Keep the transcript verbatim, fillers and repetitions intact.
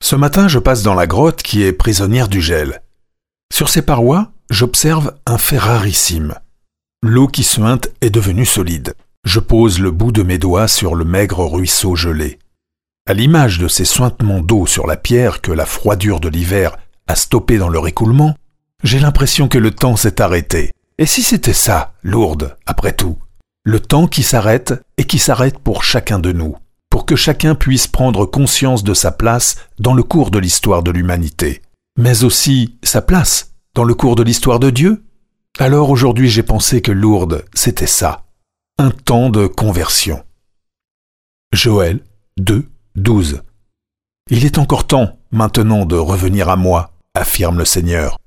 Ce matin, je passe dans la grotte qui est prisonnière du gel. Sur ses parois, j'observe un fait rarissime. L'eau qui suinte est devenue solide. Je pose le bout de mes doigts sur le maigre ruisseau gelé. À l'image de ces suintements d'eau sur la pierre que la froidure de l'hiver a stoppé dans leur écoulement, j'ai l'impression que le temps s'est arrêté. Et si c'était ça, Lourdes, après tout? Le temps qui s'arrête et qui s'arrête pour chacun de nous, pour que chacun puisse prendre conscience de sa place dans le cours de l'histoire de l'humanité, mais aussi sa place dans le cours de l'histoire de Dieu. Alors aujourd'hui j'ai pensé que Lourdes, c'était ça, un temps de conversion. Joël deux, douze. Il est encore temps, maintenant, de revenir à moi, affirme le Seigneur.